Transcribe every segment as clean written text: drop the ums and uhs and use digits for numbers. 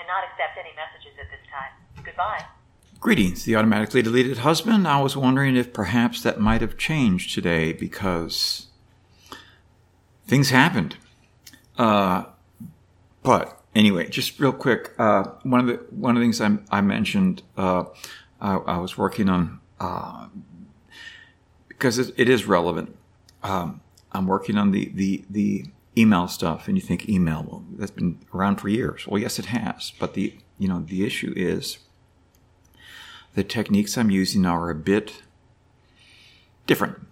not accept any messages at this time. Goodbye. Greetings, the automatically deleted husband. I was wondering if perhaps that might have changed today because things happened. But anyway, just real quick, one of the things I mentioned, I was working on because it is relevant. I'm working on the email stuff, and you think email, well, that's been around for years. Well, yes, it has, but the issue is the techniques I'm using are a bit different,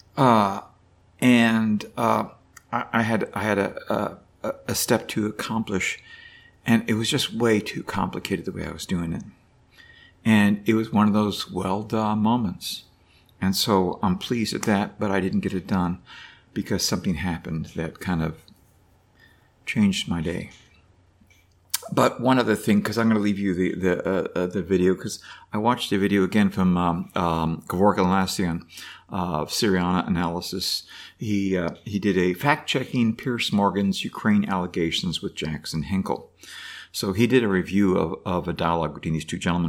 and I had a step to accomplish, and it was just way too complicated the way I was doing it, and it was one of those well done moments, and so I'm pleased at that, but I didn't get it done because something happened that kind of changed my day. But one other thing, because I'm going to leave you the video, because I watched a video again from Kevork Atlassian of Syriana Analysis. He did a fact-checking Piers Morgan's Ukraine allegations with Jackson Hinkle. So he did a review of a dialogue between these two gentlemen.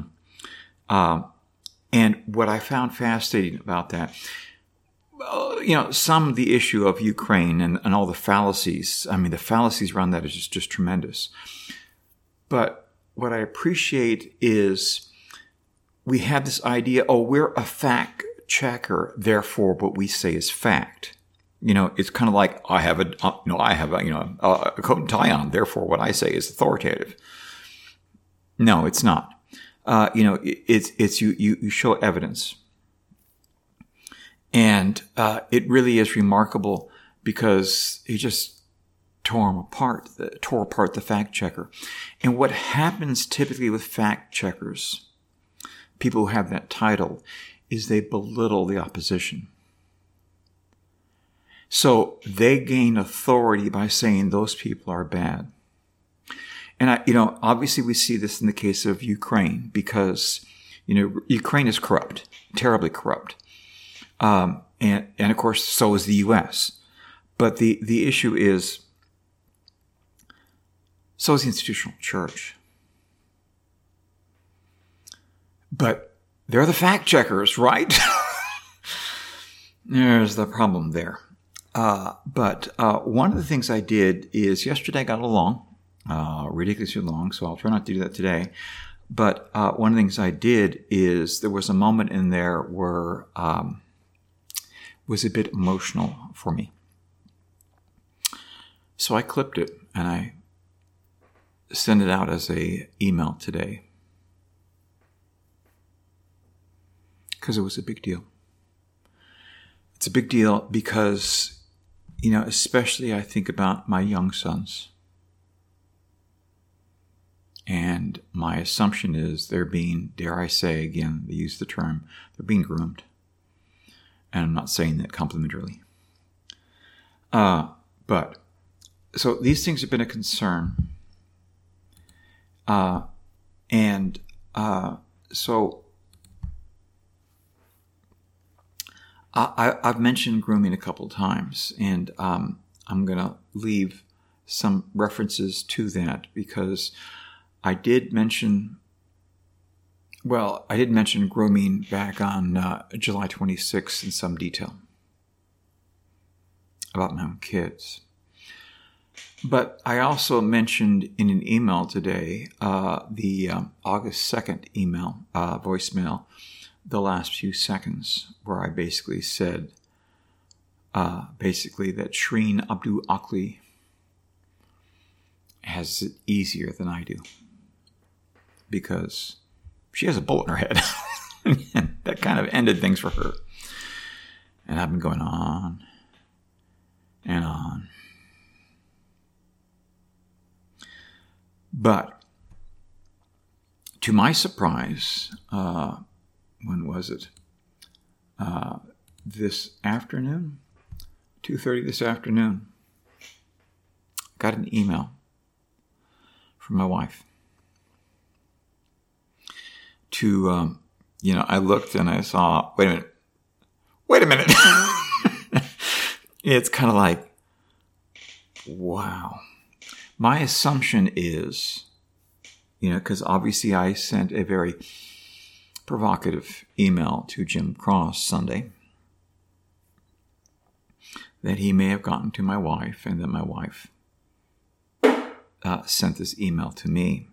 And what I found fascinating about that, some of the issue of Ukraine and all the fallacies, the fallacies around that is just tremendous. But what I appreciate is we have this idea, we're a fact checker, therefore what we say is fact. It's kind of like I have a coat and tie on, therefore what I say is authoritative. No, it's not. It's you show evidence. And it really is remarkable because he just tore apart the fact checker. And what happens typically with fact checkers, people who have that title, is they belittle the opposition. So they gain authority by saying those people are bad. And obviously we see this in the case of Ukraine because, Ukraine is corrupt, terribly corrupt. And of course, so is the U.S. But the issue is, so is the institutional church. But they're the fact checkers, right? There's the problem there. But one of the things I did is yesterday I got along, ridiculously long, so I'll try not to do that today. But one of the things I did is there was a moment in there where was a bit emotional for me. So I clipped it and I sent it out as a email today because it was a big deal. It's a big deal because, especially I think about my young sons. And my assumption is they're being, dare I say again, they use the term, they're being groomed. And I'm not saying that complimentarily. But, so these things have been a concern. So I've mentioned grooming a couple of times, and I'm going to leave some references to that because I did mention grooming back on July 26th in some detail about my own kids. But I also mentioned in an email today, the August 2nd email, voicemail, the last few seconds, where I basically said, that Shireen Abu Akleh has it easier than I do. Because she has a bullet in her head. And that kind of ended things for her. And I've been going on and on. But to my surprise, when was it? This afternoon, 2:30 this afternoon, I got an email from my wife. I looked and I saw, wait a minute. It's kind of like, wow. My assumption is because obviously I sent a very provocative email to Jim Cross Sunday that he may have gotten to my wife, and then my wife sent this email to me.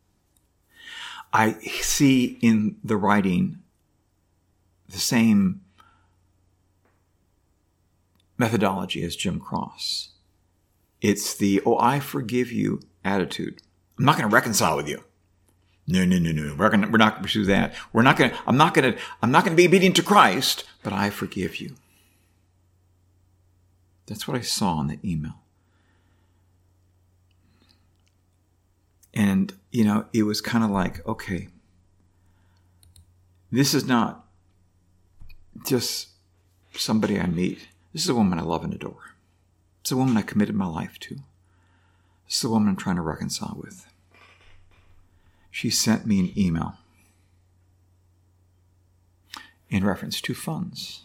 I see in the writing the same methodology as Jim Cross. It's the, "Oh, I forgive you" attitude. I'm not going to reconcile with you. No. We're not going to pursue that. I'm not going to be obedient to Christ, but I forgive you. That's what I saw in the email. And, it was kind of like, okay, this is not just somebody I meet. This is a woman I love and adore. It's a woman I committed my life to. This is a woman I'm trying to reconcile with. She sent me an email in reference to funds.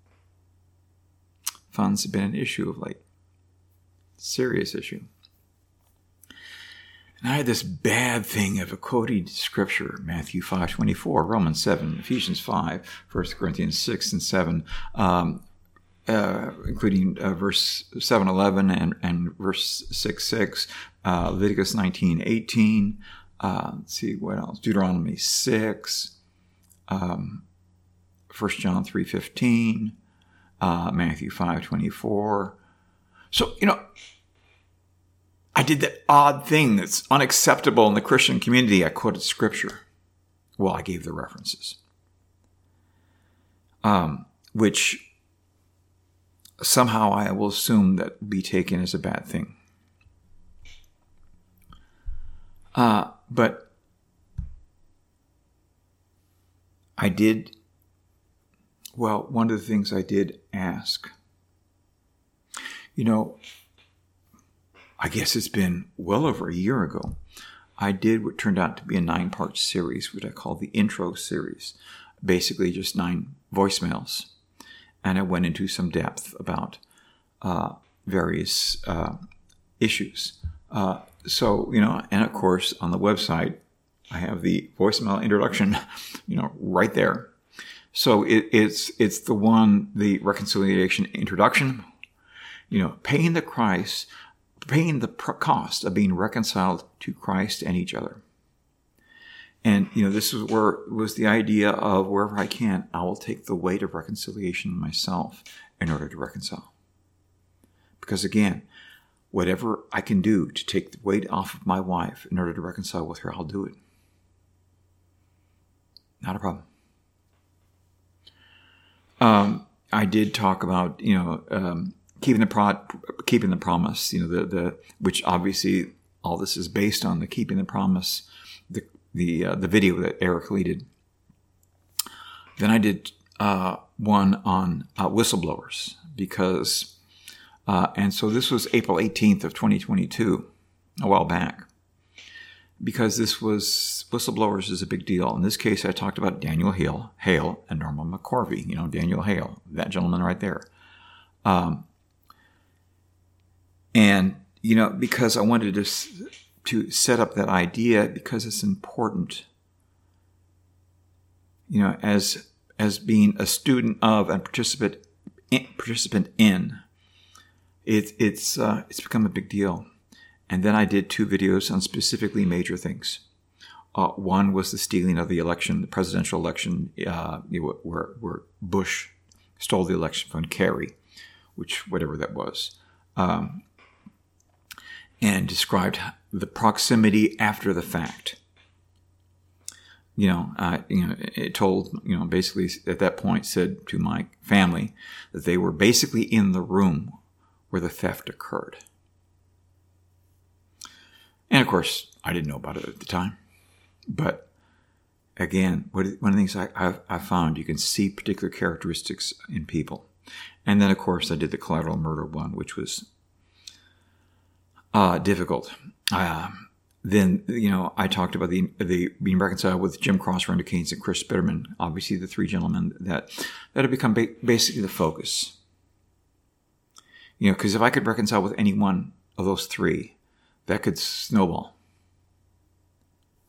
Funds have been an issue of late. Serious issue. And I had this bad thing of quoting scripture, Matthew 5:24, Romans 7, Ephesians 5, 1 Corinthians 6 and 7, including verse 7:11 and verse 6:6, Leviticus 19:18. Let's see what else. Deuteronomy 6, 1 John 3:15, Matthew 5:24. So, I did that odd thing that's unacceptable in the Christian community. I quoted scripture. Well, I gave the references, which somehow I will assume that will be taken as a bad thing. But I did, one of the things I did ask, I guess it's been well over a year ago, I did what turned out to be a 9-part series, which I call the intro series, basically just 9 voicemails. And I went into some depth about various issues. And of course, on the website, I have the voicemail introduction, right there. So it's the reconciliation introduction, paying the cost of being reconciled to Christ and each other. And, this is where was the idea of wherever I can, I will take the weight of reconciliation myself in order to reconcile. Because again, whatever I can do to take the weight off of my wife in order to reconcile with her, I'll do it. Not a problem. I did talk about, keeping the promise, which obviously all this is based on the keeping the promise, the video that Eric Lee did. Then I did one on whistleblowers because, and so this was April 18th of 2022, a while back, because this was whistleblowers is a big deal. In this case, I talked about Daniel Hale and Norma McCorvey. Daniel Hale, that gentleman right there. And, because I wanted to set up that idea because it's important, as being a student of and participant in, it's become a big deal. And then I did 2 videos on specifically major things. One was the stealing of the election, the presidential election, where Bush stole the election from Kerry, whatever that was. And described the proximity after the fact. It told, basically at that point said to my family that they were basically in the room where the theft occurred. And of course, I didn't know about it at the time. But again, one of the things I found, you can see particular characteristics in people. And then, of course, I did the collateral murder one, which was difficult. Then, I talked about the being reconciled with Jim Cross, Rhonda Keynes, and Chris Bitterman, obviously the 3 gentlemen that have become basically the focus. Because if I could reconcile with any one of those 3, that could snowball.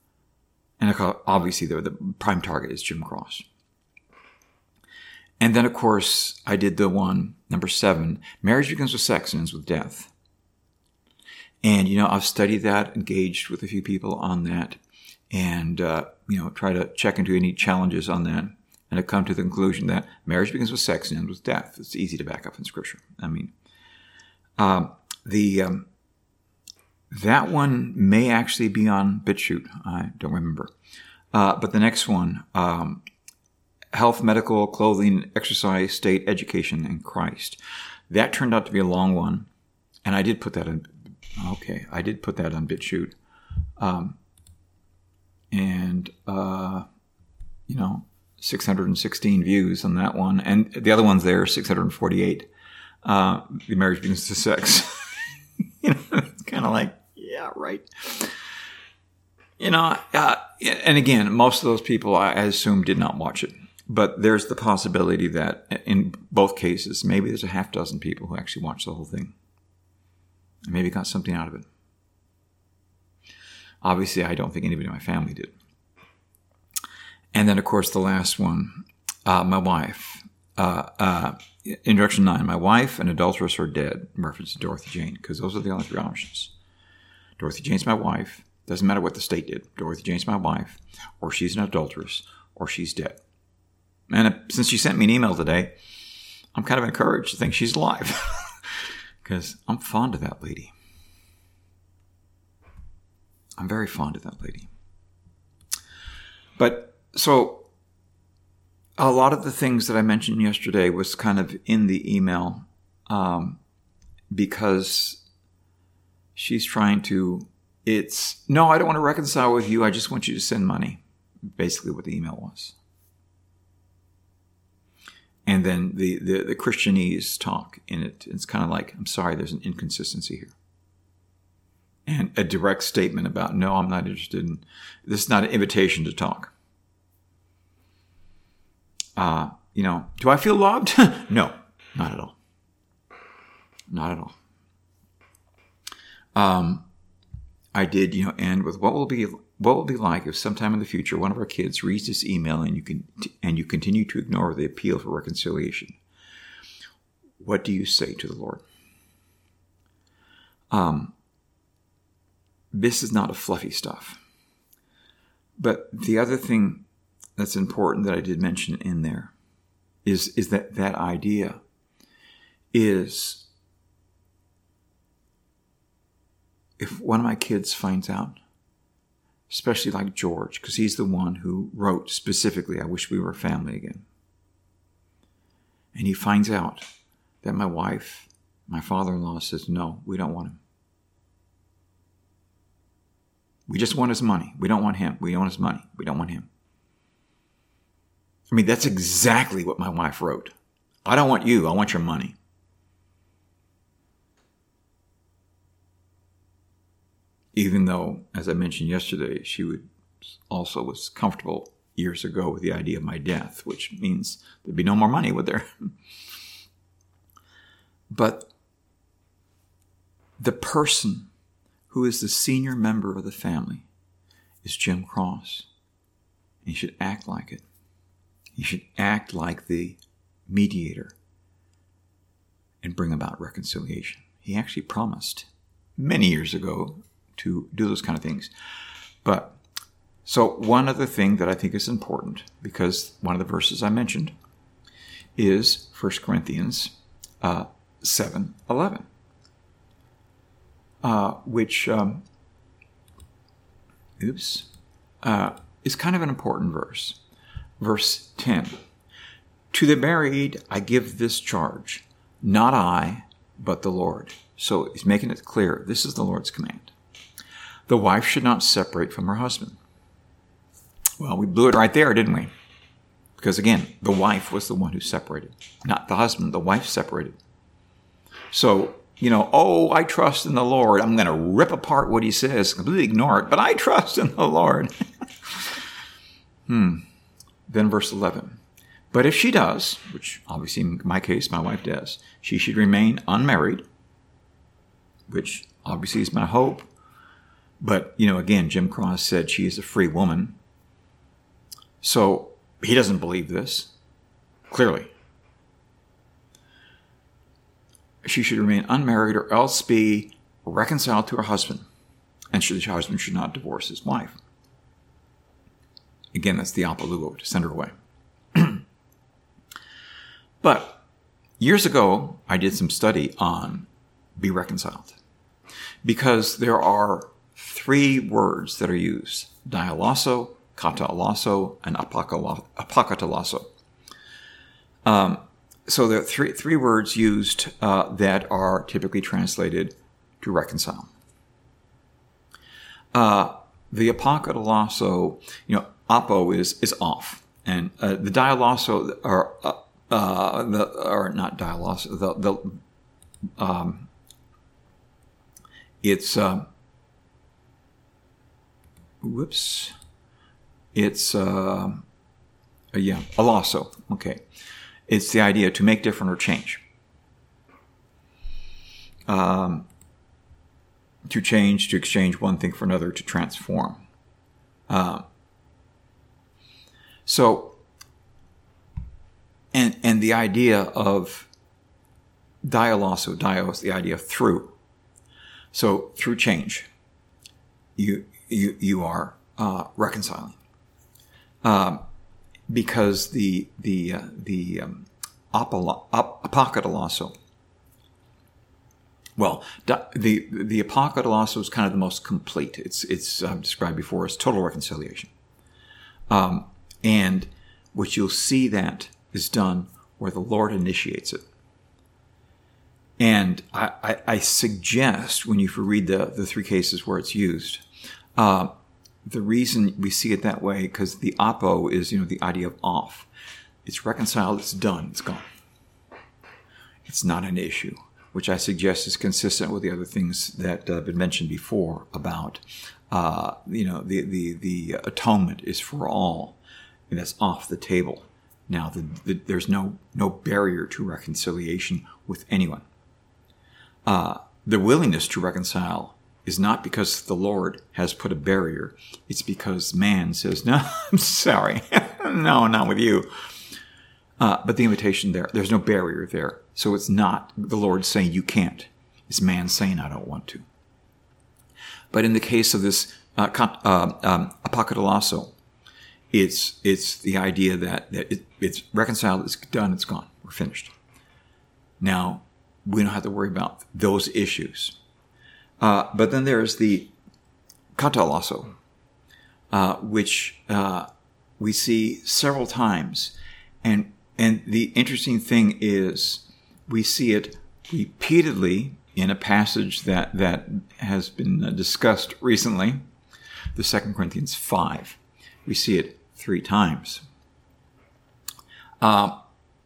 And obviously, the prime target is Jim Cross. And then, of course, I did the one, number 7, marriage begins with sex and ends with death. And, I've studied that, engaged with a few people on that, and, try to check into any challenges on that. And I've come to the conclusion that marriage begins with sex and ends with death. It's easy to back up in Scripture. I mean, that one may actually be on BitChute. I don't remember. But the next one, health, medical, clothing, exercise, state, education, and Christ. That turned out to be a long one. And I did put that on. Okay, I did put that on BitChute. 616 views on that one. And the other one's there, 648. The marriage begins to sex. It's kind of like, yeah, right. And again, most of those people, I assume, did not watch it. But there's the possibility that in both cases, maybe there's a half dozen people who actually watched the whole thing. And maybe got something out of it. Obviously, I don't think anybody in my family did. And then, of course, the last one, my wife. Introduction 9, my wife, an adulteress, or dead, in reference to Dorothy Jane, because those are the only 3 options. Dorothy Jane's my wife. Doesn't matter what the state did. Dorothy Jane's my wife, or she's an adulteress, or she's dead. And since she sent me an email today, I'm kind of encouraged to think she's alive. Because I'm fond of that lady. I'm very fond of that lady. But, so, a lot of the things that I mentioned yesterday was kind of in the email because she's trying to, no, I don't want to reconcile with you, I just want you to send money. Basically what the email was. And then the Christianese talk in it, it's kind of like, I'm sorry, there's an inconsistency here. And a direct statement about, no, I'm not interested in, this is not an invitation to talk. Do I feel loved? No, not at all. Not at all. I did, end with what will it be like if sometime in the future one of our kids reads this email and you continue to ignore the appeal for reconciliation? What do you say to the Lord? This is not a fluffy stuff. But the other thing that's important that I did mention in there is that idea is if one of my kids finds out, especially like George, because he's the one who wrote specifically, I wish we were family again. And he finds out that my wife, my father-in-law says, no, we don't want him. We just want his money. We don't want him. We want his money. We don't want him. I mean, that's exactly what my wife wrote. I don't want you. I want your money. Even though, as I mentioned yesterday, she was comfortable years ago with the idea of my death, which means there'd be no more money, would there? But the person who is the senior member of the family is Jim Cross. And he should act like it. He should act like the mediator and bring about reconciliation. He actually promised many years ago to do those kind of things. But, so one other thing that I think is important, because one of the verses I mentioned is 1 Corinthians 7:11, which is kind of an important verse. Verse 10, to the married I give this charge, not I, but the Lord. So he's making it clear, this is the Lord's command. The wife should not separate from her husband. Well, we blew it right there, didn't we? Because again, the wife was the one who separated, not the husband. The wife separated. So, I trust in the Lord. I'm going to rip apart what he says, completely ignore it, but I trust in the Lord. Then verse 11. But if she does, which obviously in my case, my wife does, she should remain unmarried, which obviously is my hope. But, again, Jim Cross said she is a free woman. So he doesn't believe this, clearly. She should remain unmarried or else be reconciled to her husband, and the husband should not divorce his wife. Again, that's the apaluo, to send her away. But years ago, I did some study on be reconciled, because there are 3 words that are used: dialasso, katalasso, and apokatalasso. So there are three words used that are typically translated to reconcile. The apokatalasso, apo is off, and the dialasso are not dialasso. It's alasso. Okay. It's the idea to make different or change. To change, to exchange one thing for another, to transform. And the idea of dialasso, dios, the idea of through. So through change, you are reconciling. Because the apokatalasso, well, the apokatalasso is kind of the most complete. It's described before as total reconciliation, and what you'll see that is done where the Lord initiates it. And I suggest when you read the 3 cases where it's used. The reason we see it that way, because the apo is, the idea of off. It's reconciled, it's done, it's gone. It's not an issue, which I suggest is consistent with the other things that have been mentioned before about, the atonement is for all, and that's off the table. Now, there's no barrier to reconciliation with anyone. The willingness to reconcile is not because the Lord has put a barrier. It's because man says, no, I'm sorry. No, not with you. But the invitation there's no barrier there. So it's not the Lord saying you can't. It's man saying I don't want to. But in the case of this apokatalasso, it's the idea that it's reconciled, it's done, it's gone. We're finished. Now, we don't have to worry about those issues. But then there's the katalasso, which we see several times. And the interesting thing is we see it repeatedly in a passage that has been discussed recently, the 2 Corinthians 5. We see it 3 times. The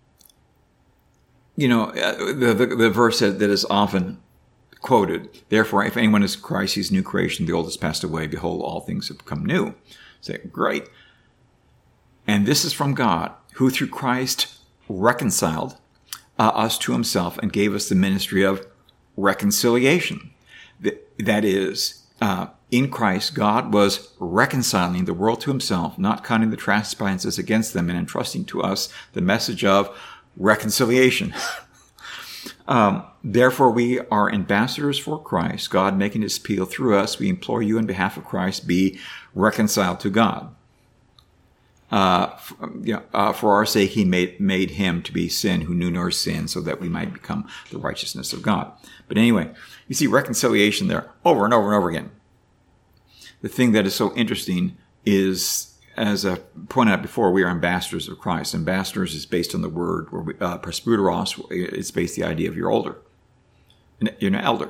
verse that is often quoted, therefore, if anyone is Christ, he's a new creation. The old has passed away. Behold, all things have become new. Say, great. And this is from God, who through Christ reconciled us to himself and gave us the ministry of reconciliation. That is, in Christ, God was reconciling the world to himself, not counting the trespasses against them, and entrusting to us the message of reconciliation. Therefore, we are ambassadors for Christ, God making his appeal through us. We implore you on behalf of Christ, be reconciled to God. For our sake, he made him to be sin who knew no sin, so that we might become the righteousness of God. But anyway, you see reconciliation there over and over and over again. The thing that is so interesting is, as I pointed out before, we are ambassadors of Christ. Ambassadors is based on the word presbyteros. It's based the idea of you're older. You're an elder.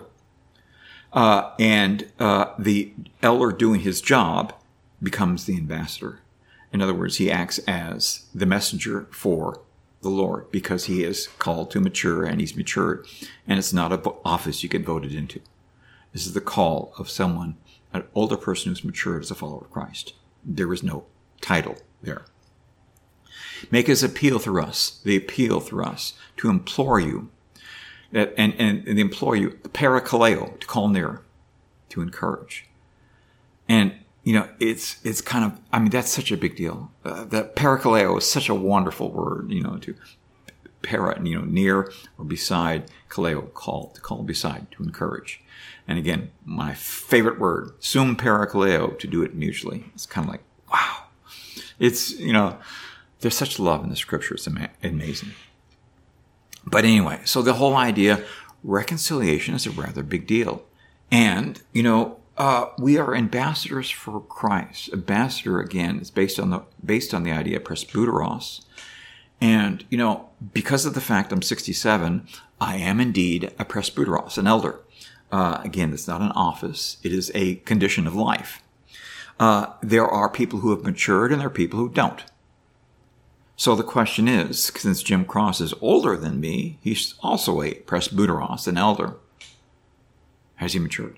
And the elder doing his job becomes the ambassador. In other words, he acts as the messenger for the Lord because he is called to mature and he's matured. And it's not an office you get voted into. This is the call of someone, an older person who's matured as a follower of Christ. There is no title there. Make his appeal through us, the appeal through us, to implore you, that, and implore you, the parakaleo, to call near, to encourage. And it's kind of, I mean, that's such a big deal. That parakaleo is such a wonderful word, to para, near or beside, kaleo, to call beside, to encourage. And again, my favorite word, sum parakaleo, to do it mutually. It's kind of like, wow. It's, there's such love in the scripture. It's amazing. But anyway, so the whole idea, reconciliation is a rather big deal. And, we are ambassadors for Christ. Ambassador, again, is based on the idea of presbyteros. And, because of the fact I'm 67, I am indeed a presbyteros, an elder. Again, it's not an office. It is a condition of life. There are people who have matured and there are people who don't. So the question is, since Jim Cross is older than me, he's also a presbyteros, an elder. Has he matured?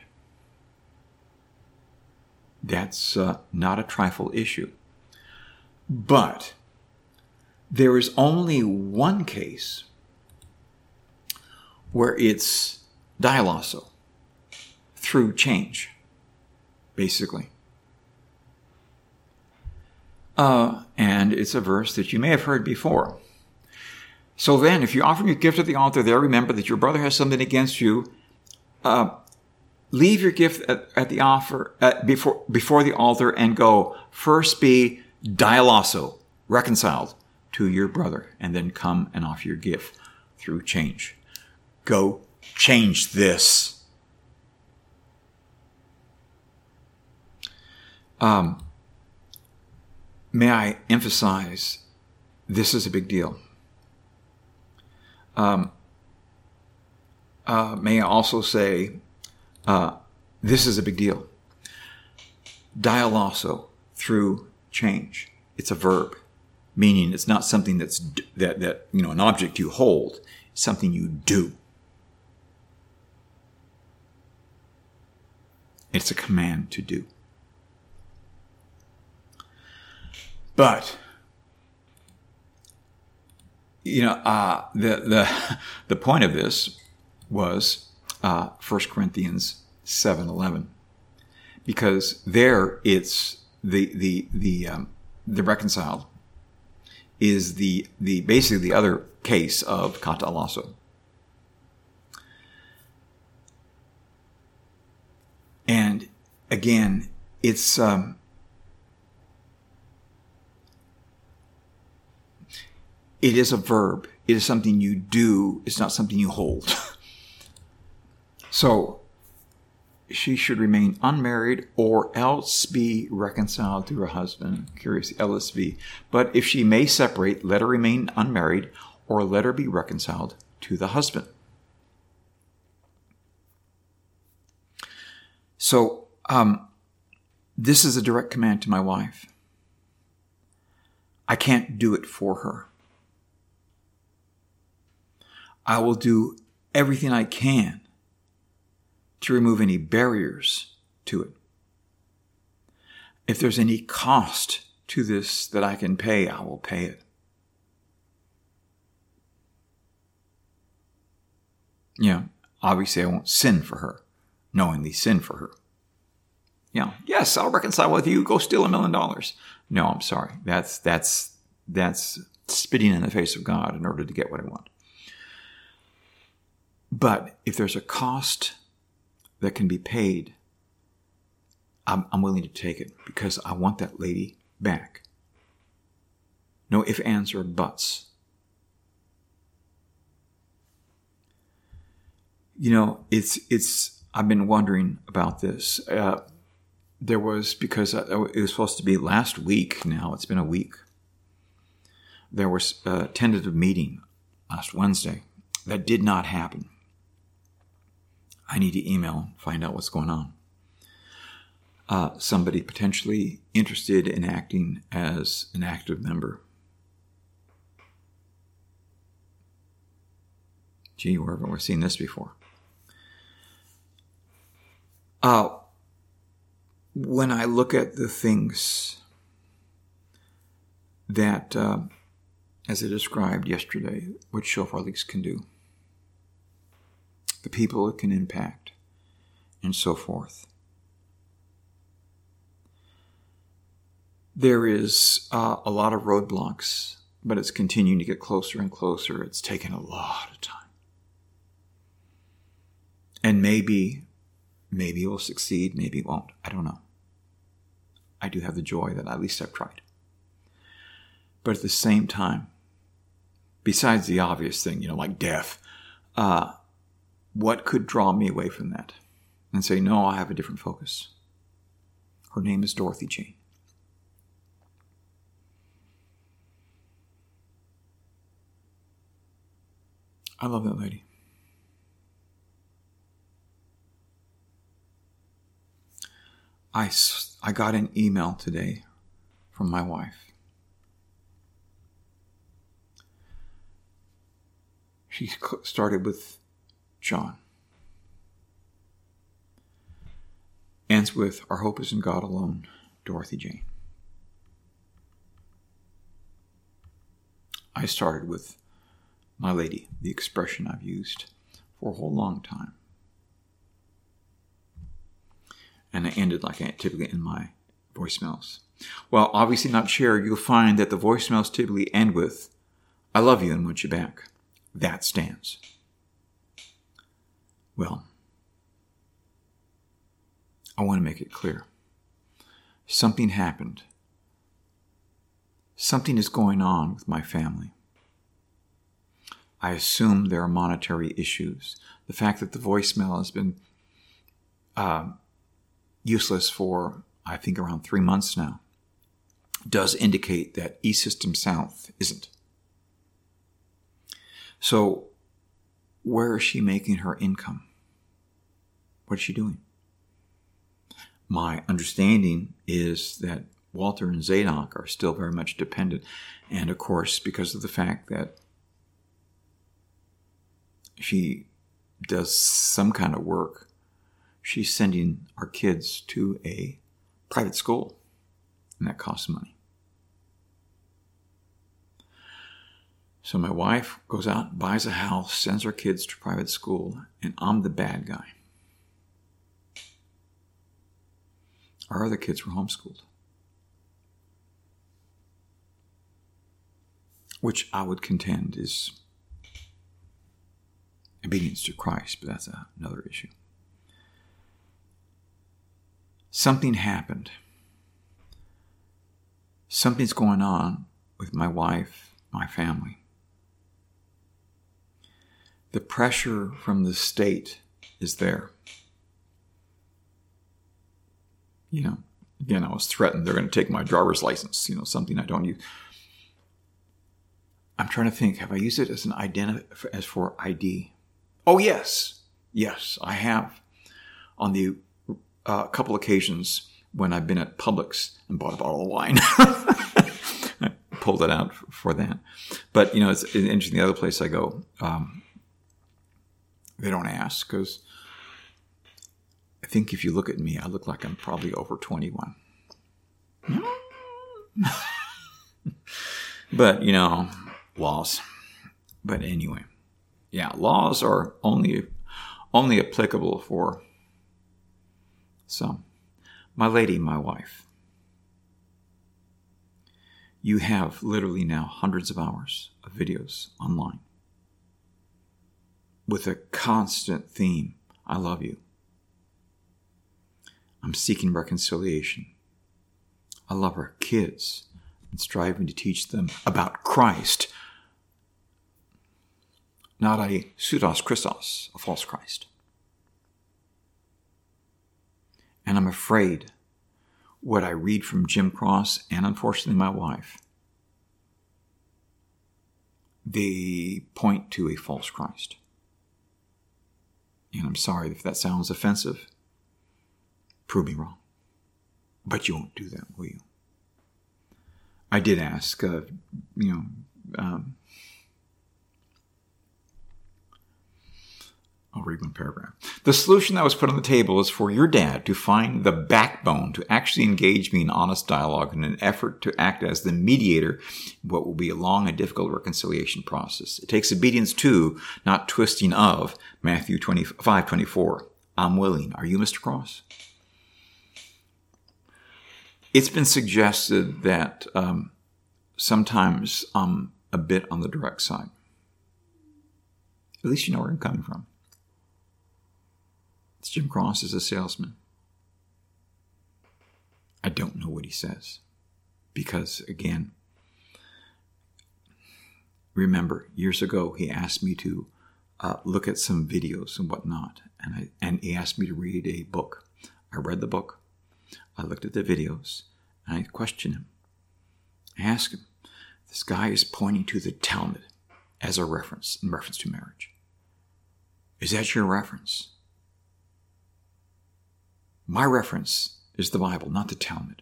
That's not a trifle issue. But there is only one case where it's dialoso, through change, basically. And it's a verse that you may have heard before. So then, if you offer your gift at the altar there, remember that your brother has something against you. Leave your gift at the offer before the altar and go. First be dialoso, reconciled to your brother, and then come and offer your gift through change. Go change this. May I emphasize, this is a big deal. May I also say, this is a big deal. Dialoso, through change. It's a verb, meaning it's not something that an object you hold. It's something you do. It's a command to do. But the point of this was 1 Corinthians 7:11, because there it's the reconciled is the basically the other case of katalasso. And again, it's it is a verb. It is something you do. It's not something you hold. So she should remain unmarried or else be reconciled to her husband. Curious, LSV. But if she may separate, let her remain unmarried or let her be reconciled to the husband. So this is a direct command to my wife. I can't do it for her. I will do everything I can to remove any barriers to it. If there's any cost to this that I can pay, I will pay it. Obviously I won't sin for her, knowingly sin for her. Yes, I'll reconcile with you, go steal $1 million. No, I'm sorry. That's spitting in the face of God in order to get what I want. But if there's a cost that can be paid, I'm willing to take it because I want that lady back. No ifs, ands, or buts. I've been wondering about this. There was, because it was supposed to be last week now, it's been a week. There was a tentative meeting last Wednesday that did not happen. I need to email, find out what's going on. Somebody potentially interested in acting as an active member. Gee, where have we seen this before? When I look at the things that, as I described yesterday, what Shofar Leaks can do, the people it can impact, and so forth. There is a lot of roadblocks, but it's continuing to get closer and closer. It's taken a lot of time. And maybe it will succeed, maybe it won't. I don't know. I do have the joy that at least I've tried. But at the same time, besides the obvious thing, like death, what could draw me away from that and say, no, I have a different focus? Her name is Dorothy Jane. I love that lady. I got an email today from my wife. She started with John. Ends with, our hope is in God alone, Dorothy Jane. I started with my lady, the expression I've used for a whole long time. And I ended like I typically end my voicemails. Well, obviously not shared, you'll find that the voicemails typically end with, I love you and want you back. That stands. Well, I want to make it clear. Something happened. Something is going on with my family. I assume there are monetary issues. The fact that the voicemail has been useless for, I think, around 3 months now, does indicate that E-System South isn't. So, where is she making her income? What is she doing? My understanding is that Walter and Zadok are still very much dependent. And of course, because of the fact that she does some kind of work, she's sending our kids to a private school, and that costs money. So my wife goes out, buys a house, sends her kids to private school, and I'm the bad guy. Our other kids were homeschooled, which I would contend is obedience to Christ, but that's another issue. Something happened. Something's going on with my wife, my family. The pressure from the state is there. Again, I was threatened they're going to take my driver's license, something I don't use. I'm trying to think, have I used it as as for ID? Oh, yes. Yes, I have. On the couple occasions when I've been at Publix and bought a bottle of wine. I pulled it out for that. But, it's interesting. The other place I go, they don't ask because I think if you look at me, I look like I'm probably over 21. But, laws. But anyway, yeah, laws are only applicable for some. My lady, my wife, you have literally now hundreds of hours of videos online with a constant theme, I love you. I'm seeking reconciliation. I love our kids and striving to teach them about Christ, not a pseudos Christos, a false Christ. And I'm afraid what I read from Jim Cross and unfortunately my wife, they point to a false Christ. And I'm sorry if that sounds offensive. Prove me wrong. But you won't do that, will you? I did ask, I'll read one paragraph. The solution that was put on the table is for your dad to find the backbone to actually engage me in honest dialogue in an effort to act as the mediator in what will be a long and difficult reconciliation process. It takes obedience to, not twisting of, Matthew 25:24. I'm willing. Are you, Mr. Cross? It's been suggested that sometimes I'm a bit on the direct side. At least you know where I'm coming from. It's Jim Cross as a salesman. I don't know what he says. Because, again, remember, years ago, he asked me to look at some videos and whatnot. And he asked me to read a book. I read the book. I looked at the videos. And I questioned him. I asked him, this guy is pointing to the Talmud as a reference, in reference to marriage. Is that your reference? My reference is the Bible, not the Talmud.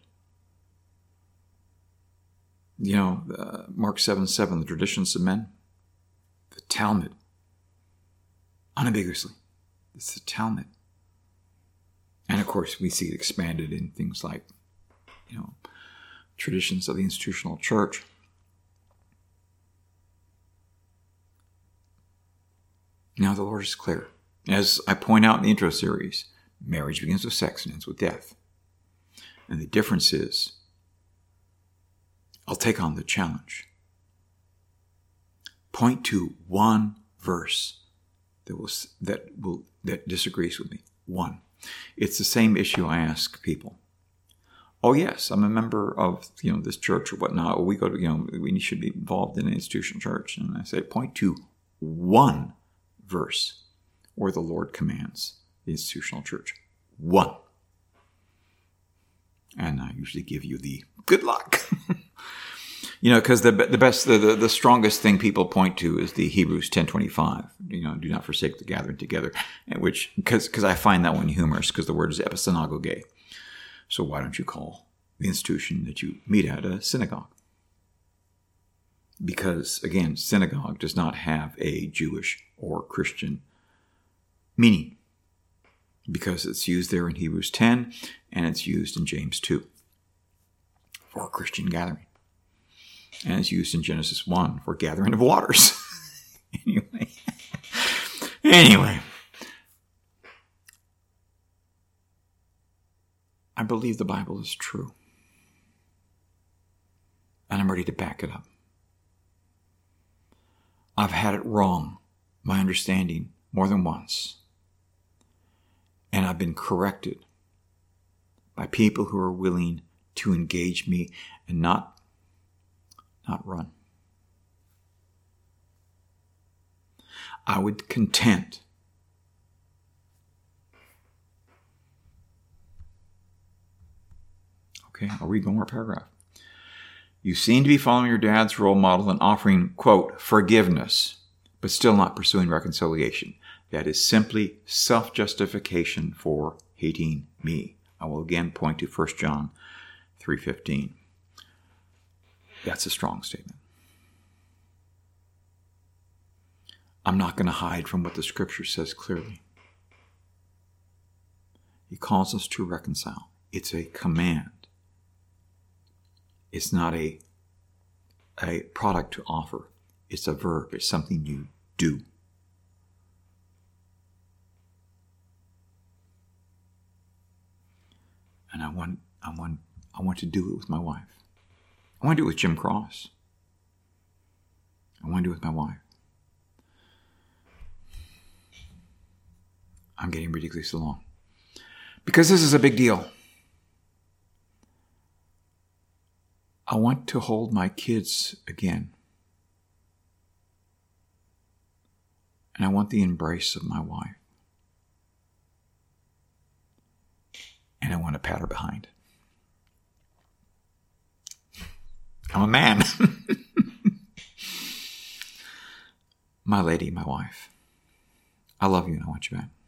You know, Mark 7:7, the traditions of men. The Talmud. Unambiguously. It's the Talmud. And of course, we see it expanded in things like, you know, traditions of the institutional church. Now the Lord is clear. As I point out in the intro series, marriage begins with sex and ends with death. And the difference is, I'll take on the challenge. Point to one verse that disagrees with me. One. It's the same issue I ask people. Oh yes, I'm a member of this church or whatnot. Or we go to we should be involved in an institutional church, and I say point to one verse where the Lord commands the institutional church. One. And I usually give you the good luck. Because the strongest thing people point to is the Hebrews 10:25. Do not forsake the gathering together, because I find that one humorous, because the word is episynagoge. So why don't you call the institution that you meet at a synagogue? Because again, synagogue does not have a Jewish or Christian meaning, because it's used there in Hebrews 10 and it's used in James 2 for a Christian gathering. And it's used in Genesis 1 for gathering of waters. Anyway. I believe the Bible is true. And I'm ready to back it up. I've had it wrong, my understanding, more than once. And I've been corrected by people who are willing to engage me and not run. I would content Okay, I'll read one more paragraph. You seem to be following your dad's role model and offering, quote, forgiveness, but still not pursuing reconciliation. That is simply self-justification for hating me. I will again point to 1 John 3:15. That's a strong statement. I'm not going to hide from what the scripture says clearly. He calls us to reconcile. It's a command. It's not a product to offer. It's a verb. It's something you do. And I want to do it with my wife. I want to do it with Jim Cross. I want to do it with my wife. I'm getting ridiculously long. Because this is a big deal. I want to hold my kids again. And I want the embrace of my wife. And I want to pat her behind. I'm a man. My lady, my wife. I love you and I want you back.